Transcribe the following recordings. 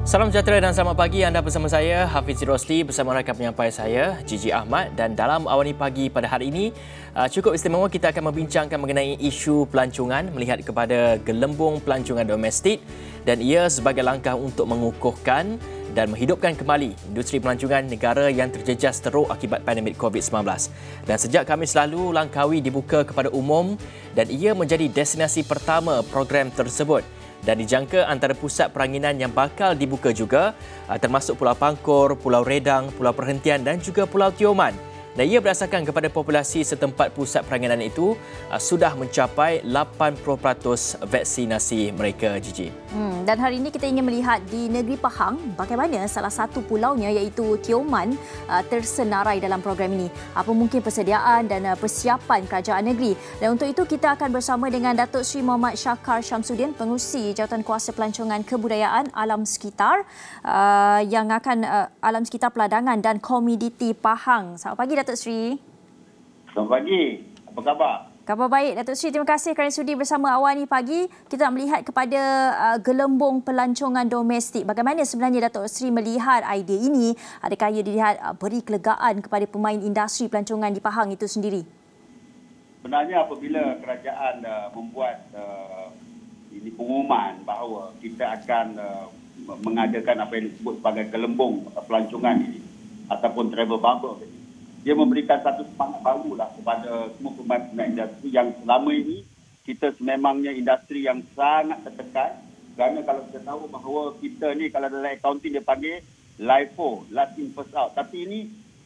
Salam sejahtera dan selamat pagi. Anda bersama saya, Hafiz Rosli, bersama rakan penyampai saya, Gigi Ahmad. Dan dalam Awani Pagi pada hari ini, cukup istimewa, kita akan membincangkan mengenai isu pelancongan melihat kepada gelembung pelancongan domestik dan ia sebagai langkah untuk mengukuhkan dan menghidupkan kembali industri pelancongan negara yang terjejas teruk akibat pandemik COVID-19. Dan sejak Khamis lalu, Langkawi dibuka kepada umum dan ia menjadi destinasi pertama program tersebut. Dan dijangka antara pusat peranginan yang bakal dibuka juga termasuk Pulau Pangkor, Pulau Redang, Pulau Perhentian dan juga Pulau Tioman. Dan ia berdasarkan kepada populasi setempat pusat peranginan itu sudah mencapai 80% vaksinasi mereka, Gigi. Dan hari ini kita ingin melihat di negeri Pahang bagaimana salah satu pulaunya iaitu Tioman tersenarai dalam program ini. Apa mungkin persediaan dan persiapan kerajaan negeri. Dan untuk itu kita akan bersama dengan Datuk Seri Muhammad Shakar Shamsuddin, Pengerusi Jawatan Kuasa Pelancongan Kebudayaan Alam Sekitar yang akan Alam Sekitar Peladangan dan Komoditi Pahang. Selamat pagi Datuk Seri. Selamat pagi. Apa khabar? Khabar baik Datuk Seri. Terima kasih kerana sudi bersama Awani Pagi. Kita nak melihat kepada gelembung pelancongan domestik. Bagaimana sebenarnya Datuk Seri melihat idea ini? Adakah ia dilihat beri kelegaan kepada pemain industri pelancongan di Pahang itu sendiri? Sebenarnya apabila kerajaan membuat ini pengumuman bahawa kita akan mengadakan apa yang disebut sebagai gelembung pelancongan ini ataupun travel bubble ini, dia memberikan satu semangat barulah kepada semua pemain industri yang selama ini kita sememangnya industri yang sangat tertekan. Kerana kalau kita tahu bahawa kita ni kalau dalam accounting dia panggil LIFO, last in first out. Tapi ini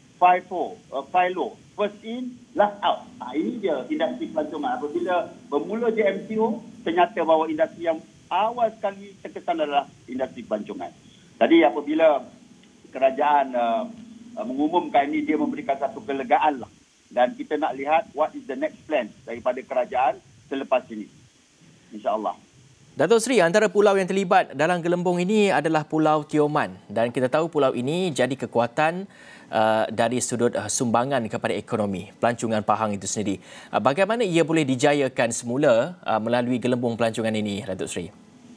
FILO, first in last out. Ini dia industri pelancongan. Apabila bermula JMCO, ternyata bahawa industri yang awal sekali terkesan adalah industri pelancongan. Jadi apabila kerajaan mengumumkan ini, dia memberikan satu kelegaan lah. Dan kita nak lihat what is the next plan daripada kerajaan selepas ini. InsyaAllah. Datuk Seri, antara pulau yang terlibat dalam gelembung ini adalah Pulau Tioman. Dan kita tahu pulau ini jadi kekuatan dari sudut sumbangan kepada ekonomi pelancongan Pahang itu sendiri. Bagaimana ia boleh dijayakan semula melalui gelembung pelancongan ini, Datuk Seri?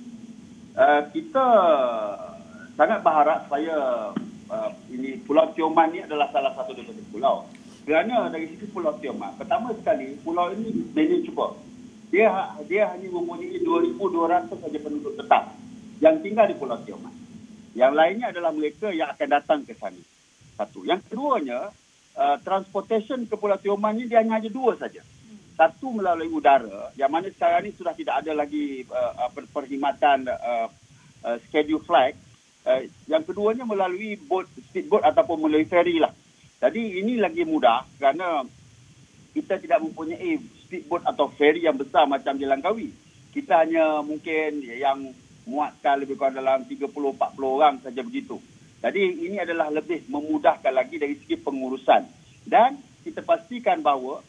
Kita sangat berharap supaya ini Pulau Tioman ni adalah salah satu daripada pulau. Kerana dari sisi Pulau Tioman, pertama sekali pulau ini manageable. Dia hanya mempunyai 2,200 saja penduduk tetap yang tinggal di Pulau Tioman. Yang lainnya adalah mereka yang akan datang ke sana. Satu. Yang keduanya, transportation ke Pulau Tioman ni dia hanya ada dua saja. Satu melalui udara, yang mana sekarang ni sudah tidak ada lagi perkhidmatan schedule flight. Yang keduanya melalui speedboat ataupun melalui ferry lah. Jadi ini lagi mudah kerana kita tidak mempunyai speedboat atau ferry yang besar macam di Langkawi. Kita hanya mungkin yang muatkan lebih kurang dalam 30-40 orang saja begitu. Jadi ini adalah lebih memudahkan lagi dari segi pengurusan. Dan kita pastikan bahawa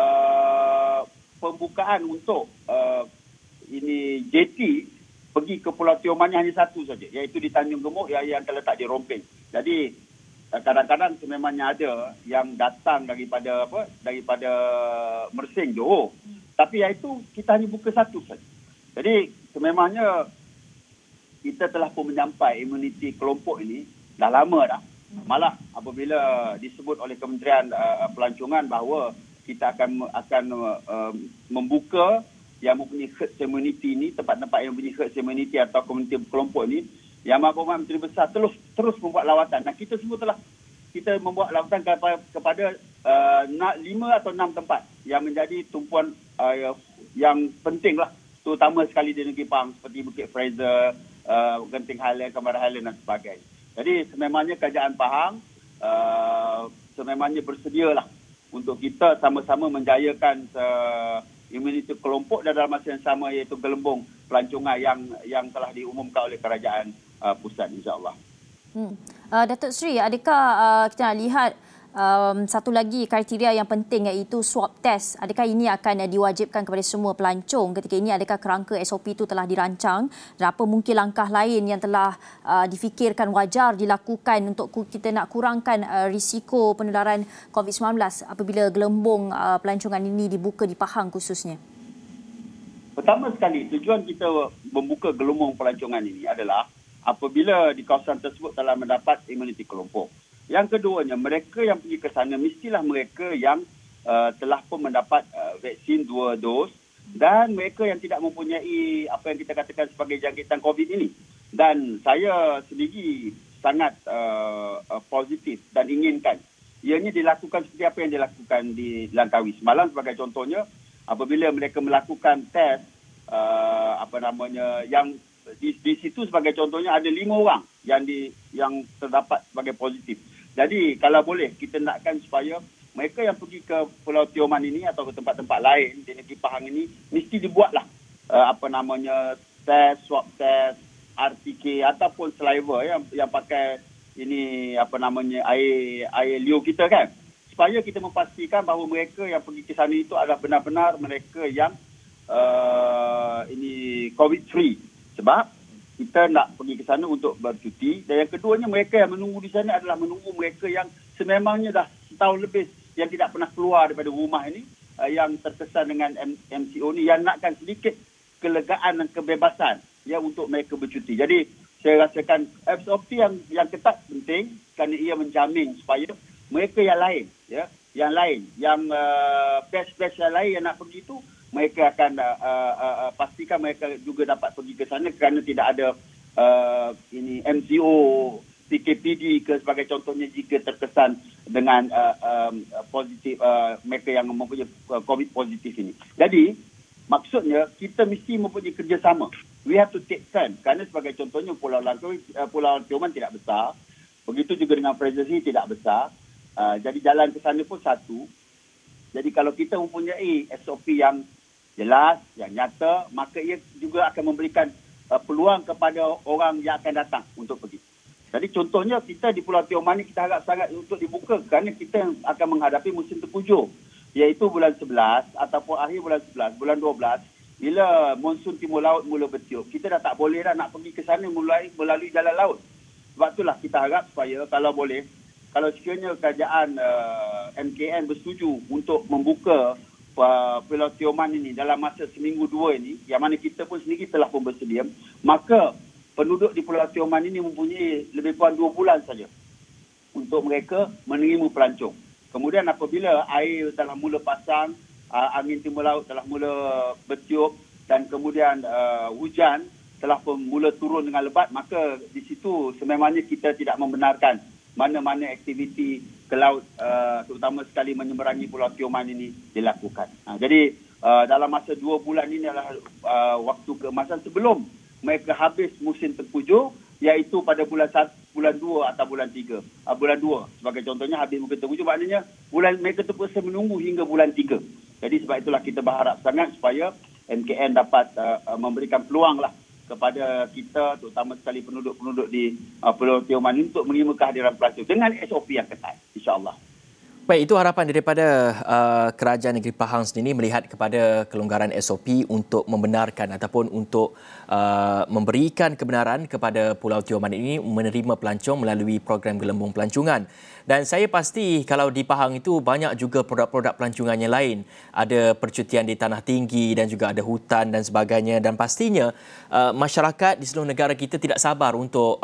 pembukaan untuk ini JT pergi ke Pulau Tioman hanya satu saja, iaitu di Tanjung Gemuk yang terletak di Romping. Jadi kadang-kadang sememangnya ada yang datang daripada Mersing, Johor. Tapi iaitu kita hanya buka satu saja. Jadi sememangnya kita telah pun menyampai imuniti kelompok ini dah lama dah. Malah apabila disebut oleh Kementerian Pelancongan bahawa kita akan membuka yang mempunyai herd immunity ni, tempat-tempat yang mempunyai herd immunity atau komuniti kelompok ni, yang Mahkamah Menteri Besar terus membuat lawatan. Dan kita semua kita membuat lawatan kepada 5 atau 6 tempat yang menjadi tumpuan yang penting lah, terutama sekali di negeri Pahang seperti Bukit Fraser, Genting Highland, Kamara Highland dan sebagainya. Jadi sememangnya kerajaan Pahang sememangnya bersedialah untuk kita sama-sama menjayakan imuniti kelompok dan dalam masa yang sama iaitu gelembung pelancongan yang telah diumumkan oleh kerajaan pusat, insyaAllah. Datuk Seri, adakah kita nak lihat satu lagi kriteria yang penting iaitu swab test? Adakah ini akan diwajibkan kepada semua pelancong ketika ini? Adakah kerangka SOP itu telah dirancang? Dan apa mungkin langkah lain yang telah difikirkan wajar dilakukan untuk kita nak kurangkan risiko penularan COVID-19 apabila gelembung pelancongan ini dibuka di Pahang khususnya? Pertama sekali, tujuan kita membuka gelembung pelancongan ini adalah apabila di kawasan tersebut telah mendapat imuniti kelompok. Yang keduanya, mereka yang pergi ke sana mestilah mereka yang telah pun mendapat vaksin 2 dos dan mereka yang tidak mempunyai apa yang kita katakan sebagai jangkitan COVID ini. Dan saya sendiri sangat positif dan inginkan ianya dilakukan seperti apa yang dilakukan di Langkawi. Semalam sebagai contohnya, apabila mereka melakukan test yang di situ sebagai contohnya ada 5 orang yang terdapat sebagai positif. Jadi kalau boleh kita nakkan supaya mereka yang pergi ke Pulau Tioman ini atau ke tempat-tempat lain di negeri Pahang ini mesti dibuatlah swab test, RTK ataupun saliva yang pakai ini air liur kita kan, supaya kita memastikan bahawa mereka yang pergi ke sana itu adalah benar-benar mereka yang COVID free. Sebab kita nak pergi ke sana untuk bercuti, dan yang keduanya mereka yang menunggu di sana adalah menunggu mereka yang sememangnya dah setahun lebih yang tidak pernah keluar daripada rumah ini, yang terkesan dengan MCO ni, yang nakkan sedikit kelegaan dan kebebasan untuk mereka bercuti. Jadi saya rasakan SOP yang ketat penting kerana ia menjamin supaya mereka yang lain yang batch-batch yang lain yang nak pergi itu, mereka akan pastikan mereka juga dapat pergi ke sana kerana tidak ada MCO, PKPD ke sebagai contohnya jika terkesan dengan positif mereka yang mempunyai COVID positif ini. Jadi maksudnya kita mesti mempunyai kerjasama. We have to take turn. Kerana sebagai contohnya Pulau Langkawi, Pulau Tioman tidak besar. Begitu juga dengan Fraser Sea tidak besar. Jadi jalan ke sana pun satu. Jadi kalau kita mempunyai SOP yang jelas, yang nyata, maka ia juga akan memberikan peluang kepada orang yang akan datang untuk pergi. Jadi contohnya kita di Pulau Tioman ni kita harap sangat untuk dibuka kerana kita akan menghadapi musim tengkujuh, iaitu bulan 11 ataupun akhir bulan 11, bulan 12, bila monsun timur laut mula bertiup. Kita dah tak boleh dah nak pergi ke sana melalui jalan laut. Sebab itulah kita harap supaya kalau boleh, kalau sekiranya kerajaan MKN bersetuju untuk membuka Pulau Tioman ini dalam masa seminggu 2 ini, yang mana kita pun sendiri telah pun bersedia, maka penduduk di Pulau Tioman ini mempunyai lebih kurang 2 bulan saja untuk mereka menerima pelancong. Kemudian apabila air telah mula pasang, angin timur laut telah mula bertiup dan kemudian hujan telah pun mula turun dengan lebat, maka di situ sememangnya kita tidak membenarkan mana-mana aktiviti ke laut, terutama sekali menyeberangi Pulau Tioman ini dilakukan. Jadi dalam masa 2 bulan ini adalah waktu keemasan sebelum mereka habis musim tengkujuh, iaitu pada bulan 2 atau bulan 3. Bulan 2 sebagai contohnya habis musim tengkujuh, maknanya mereka terpaksa menunggu hingga bulan 3. Jadi sebab itulah kita berharap sangat supaya MKN dapat memberikan peluang lah kepada kita, terutama sekali penduduk-penduduk di Pulau Tioman untuk menerima kehadiran pelancong dengan SOP yang ketat, insya-Allah. Baik, itu harapan daripada Kerajaan Negeri Pahang sendiri melihat kepada kelonggaran SOP untuk membenarkan ataupun untuk memberikan kebenaran kepada Pulau Tioman ini menerima pelancong melalui program gelembung pelancongan. Dan saya pasti kalau di Pahang itu banyak juga produk-produk pelancongan yang lain. Ada percutian di tanah tinggi dan juga ada hutan dan sebagainya, dan pastinya masyarakat di seluruh negara kita tidak sabar untuk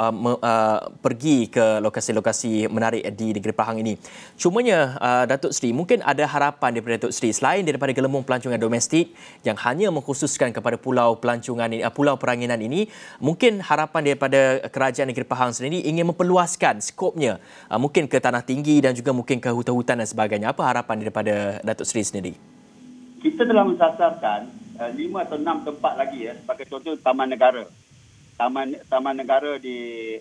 pergi ke lokasi-lokasi menarik di negeri Pahang ini. Cumanya Datuk Seri, mungkin ada harapan daripada Datuk Seri selain daripada gelembung pelancongan domestik yang hanya mengkhususkan kepada pulau pelancongan ini, pulau Peranginan ini, mungkin harapan daripada Kerajaan Negeri Pahang sendiri ingin memperluaskan skopnya mungkin ke tanah tinggi dan juga mungkin ke hutan-hutan dan sebagainya. Apa harapan daripada Datuk Seri sendiri? Kita telah mensasarkan 5 atau 6 tempat lagi sebagai contoh Taman Negara. Taman Negara di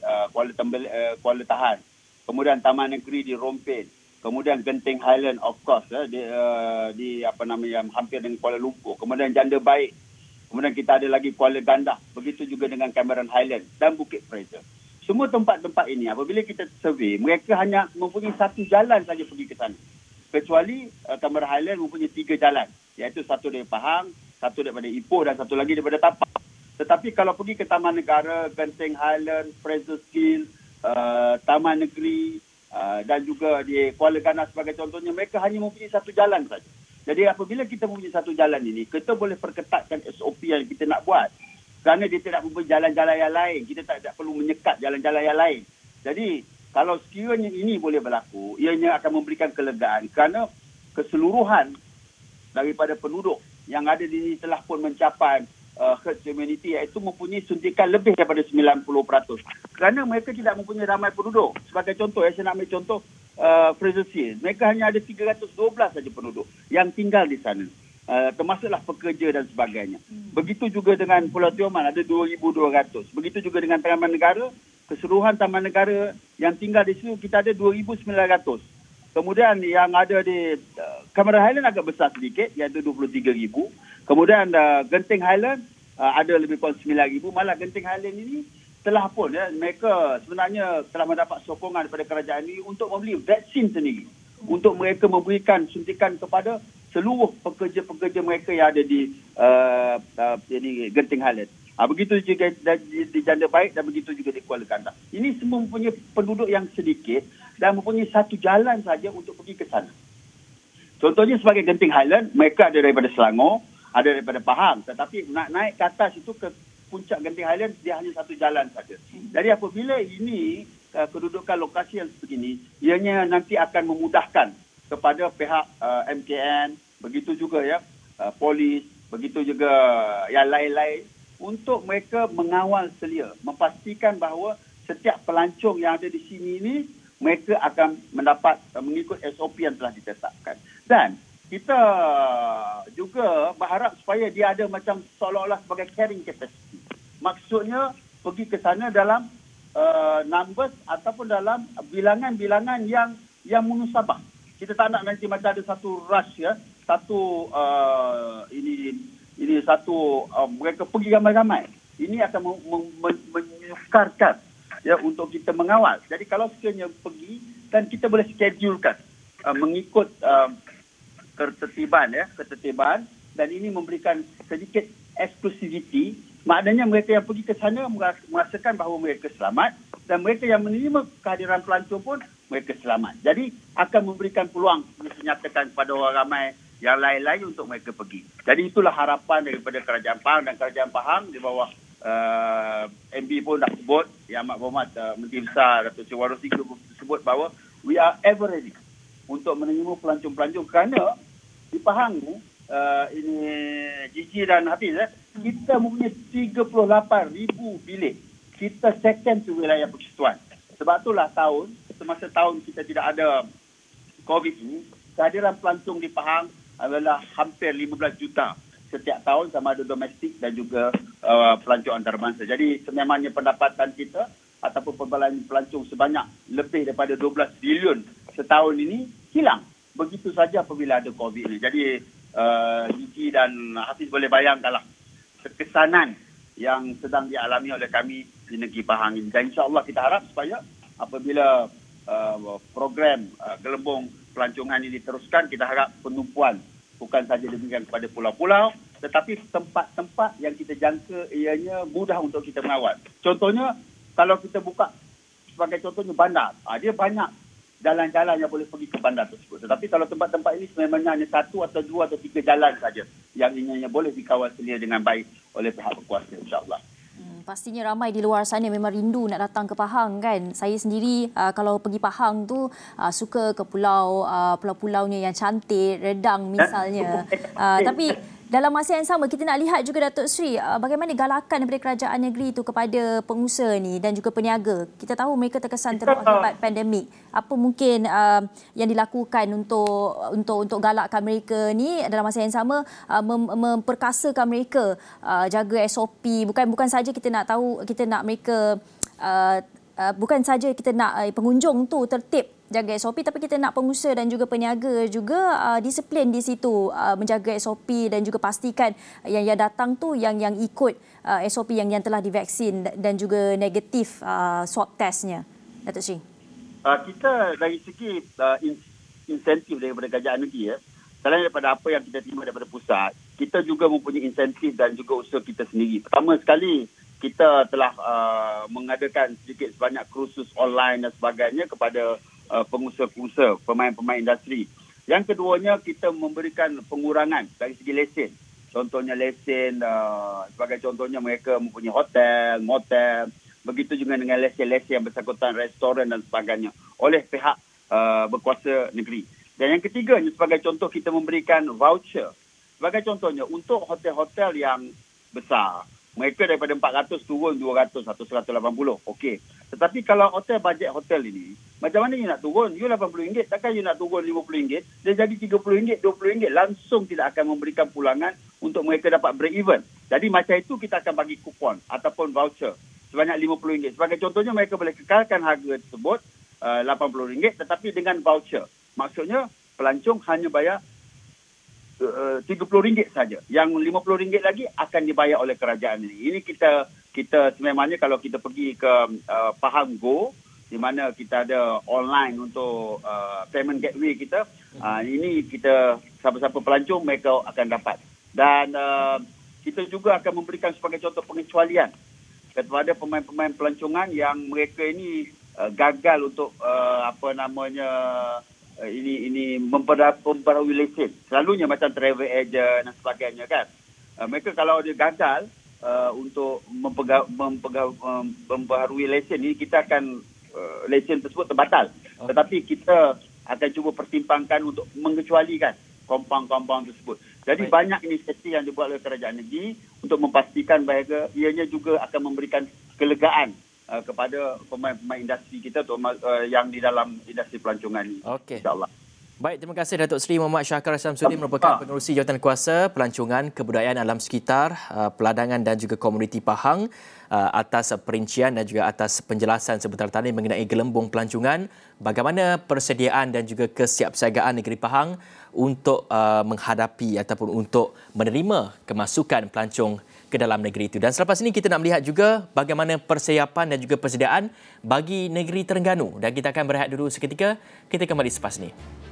Kuala Tahan. Kemudian Taman Negeri di Rompin. Kemudian Genting Highland of course di hampir dengan Kuala Lumpur. Kemudian Janda Baik. Kemudian kita ada lagi Kuala Gandah. Begitu juga dengan Cameron Highland dan Bukit Fraser. Semua tempat-tempat ini apabila kita survey, mereka hanya mempunyai satu jalan saja pergi ke sana. Kecuali Cameron Highland mempunyai 3 jalan, iaitu satu dari Pahang, satu daripada Ipoh dan satu lagi daripada Tapak. Tetapi kalau pergi ke Taman Negara, Genting Highland, Fraser Skill, Taman Negeri dan juga di Kuala Gandah sebagai contohnya, mereka hanya mempunyai satu jalan saja. Jadi apabila kita mempunyai satu jalan ini, kita boleh perketatkan SOP yang kita nak buat. kerana dia tidak mempunyai jalan-jalan yang lain. Kita tak perlu menyekat jalan-jalan yang lain. Jadi, kalau sekiranya ini boleh berlaku, ianya akan memberikan kelegaan kerana keseluruhan daripada penduduk yang ada di sini telah pun mencapai herd immunity, iaitu mempunyai suntikan lebih daripada 90%. Kerana mereka tidak mempunyai ramai penduduk. Sebagai contoh, saya nak ambil contoh Fraser Hill. Mereka hanya ada 312 saja penduduk yang tinggal di sana. Termasuklah pekerja dan sebagainya. Begitu juga dengan Pulau Tioman, ada 2,200. Begitu juga dengan Taman Negara, keseluruhan Taman Negara yang tinggal di situ kita ada 2,900. Kemudian yang ada di Cameron Highland agak besar sedikit, iaitu 23,000. Kemudian Genting Highland ada lebih kurang 9,000. Malah Genting Highland ini telah pun mereka sebenarnya telah mendapat sokongan daripada kerajaan ini untuk membeli vaksin sendiri. Untuk mereka memberikan suntikan kepada seluruh pekerja-pekerja mereka yang ada di Genting Highland. Begitu juga di Janda Baik dan begitu juga di Kuala Kandang. Ini semua mempunyai penduduk yang sedikit dan mempunyai satu jalan saja untuk pergi ke sana. Contohnya sebagai Genting Highland, mereka ada daripada Selangor, ada daripada Pahang. Tetapi nak naik ke atas itu ke puncak Genting Highland, dia hanya satu jalan saja. Jadi apabila ini kedudukan lokasi yang sebegini, ianya nanti akan memudahkan kepada pihak MKN, begitu juga polis, begitu juga yang lain-lain untuk mereka mengawal selia, memastikan bahawa setiap pelancong yang ada di sini ini mereka akan mendapat mengikut SOP yang telah ditetapkan. Dan kita juga berharap supaya dia ada macam seolah-olah sebagai carrying capacity. Maksudnya pergi ke sana dalam numbers ataupun dalam bilangan-bilangan yang munasabah. Kita tak nak nanti macam ada satu rush satu mereka pergi ramai-ramai. Ini akan menyukarkan untuk kita mengawal. Jadi kalau sekiranya pergi dan kita boleh schedulekan mengikut ketertiban dan ini memberikan sedikit eksklusiviti. Maknanya mereka yang pergi ke sana merasakan bahawa mereka selamat dan mereka yang menerima kehadiran pelancong pun mereka selamat. Jadi akan memberikan peluang dinyatakan kepada orang ramai yang lain-lain untuk mereka pergi. Jadi itulah harapan daripada Kerajaan Pahang dan Kerajaan Pahang di bawah MB pun dah sebut, Yang Amat Berhormat Menteri Besar Datuk Seri Warusi sebut bahawa we are ever ready untuk menerima pelancong-pelancong kerana di Pahang ni ini Gigi dan Hafiz kita mempunyai 38,000 bilik. Kita second to wilayah persekutuan. Sebab itulah semasa tahun kita tidak ada COVID ini, kehadiran pelancong di Pahang adalah hampir 15 juta setiap tahun, sama ada domestik dan juga pelancong antarabangsa. Jadi sememangnya pendapatan kita ataupun pembelanjaan pelancong sebanyak lebih daripada 12 bilion setahun ini hilang. Begitu saja apabila ada COVID ini. Jadi Gigi dan Hafiz boleh bayangkanlah kekesanan yang sedang dialami oleh kami di negeri Pahang ini. Dan insya-Allah kita harap supaya apabila program gelembung pelancongan ini diteruskan, kita harap penumpuan bukan saja diberikan kepada pulau-pulau, tetapi tempat-tempat yang kita jangka ianya mudah untuk kita mengawal. Contohnya, kalau kita buka sebagai contohnya bandar, dia banyak jalan-jalan yang boleh pergi ke bandar tersebut. Tetapi kalau tempat-tempat ini sebenarnya hanya 1 atau 2 atau 3 jalan saja yang ianya boleh dikawal selia dengan baik oleh pihak berkuasa, insya-Allah. Pastinya ramai di luar sana memang rindu nak datang ke Pahang kan. Saya sendiri kalau pergi Pahang tu suka ke pulau-pulaunya yang cantik, Redang misalnya. Tapi dalam masa yang sama kita nak lihat juga Datuk Seri bagaimana galakan daripada kerajaan negeri itu kepada pengusaha ni dan juga peniaga. Kita tahu mereka terkesan teruk akibat pandemik. Apa mungkin yang dilakukan untuk galakkan mereka ni dalam masa yang sama memperkasakan mereka jaga SOP. Bukan saja kita nak tahu, kita nak mereka bukan saja kita nak pengunjung tu tertib jaga SOP, tapi kita nak pengusaha dan juga peniaga juga disiplin di situ menjaga SOP dan juga pastikan yang datang tu yang ikut SOP yang telah divaksin dan juga negatif swab testnya. Datuk Seri. Kita dari segi insentif daripada kerajaan negeri selain daripada apa yang kita terima daripada pusat, kita juga mempunyai insentif dan juga usaha kita sendiri. Pertama sekali, kita telah mengadakan sedikit sebanyak kursus online dan sebagainya kepada pengusaha-pengusaha, pemain-pemain industri. Yang keduanya, kita memberikan pengurangan dari segi lesen contohnya lesen, sebagai contohnya mereka mempunyai hotel, motel, begitu juga dengan lesen-lesen yang bersangkutan restoran dan sebagainya oleh pihak berkuasa negeri. Dan yang ketiganya, sebagai contoh, kita memberikan voucher. Sebagai contohnya, untuk hotel-hotel yang besar, mereka daripada 400 turun 200 atau 180. Okey. Tetapi kalau hotel, bajet hotel ini, macam mana you nak turun? You RM80, takkan you nak turun RM50? Dia jadi RM30, RM20. Langsung tidak akan memberikan pulangan untuk mereka dapat break even. Jadi macam itu kita akan bagi kupon ataupun voucher sebanyak RM50. Sebagai contohnya, mereka boleh kekalkan harga tersebut RM80 tetapi dengan voucher. Maksudnya pelancong hanya bayar RM30 saja. Yang RM50 lagi akan dibayar oleh kerajaan ini. Ini kita sememangnya kalau kita pergi ke Pahang Go, di mana kita ada online untuk payment gateway kita, ini kita siapa-siapa pelancong mereka akan dapat. Dan kita juga akan memberikan sebagai contoh pengecualian kepada pemain-pemain pelancongan yang mereka ini gagal untuk ini memperbarui lesen. Selalunya macam travel agent dan sebagainya kan. Mereka kalau dia gagal untuk memperbarui lesen ini, kita akan lesen tersebut terbatal. Tetapi kita akan cuba pertimbangkan untuk mengecualikan kompang-kompang tersebut. Jadi banyak inisiatif yang dibuat oleh kerajaan negeri untuk memastikan bahawa ianya juga akan memberikan kelegaan kepada pemain-pemain industri kita yang di dalam industri pelancongan ini. Okey. InsyaAllah. Baik, terima kasih Datuk Seri Muhammad Syahkar Syamsuddin merupakan pengerusi Jawatankuasa Pelancongan Kebudayaan Alam Sekitar, Peladangan dan juga Komuniti Pahang atas perincian dan juga atas penjelasan sebentar tadi mengenai gelembung pelancongan, bagaimana persediaan dan juga kesiapsiagaan negeri Pahang untuk menghadapi ataupun untuk menerima kemasukan pelancong ke dalam negeri itu. Dan selepas ini kita nak melihat juga bagaimana persiapan dan juga persediaan bagi negeri Terengganu. Dan kita akan berehat dulu seketika. Kita kembali selepas ini.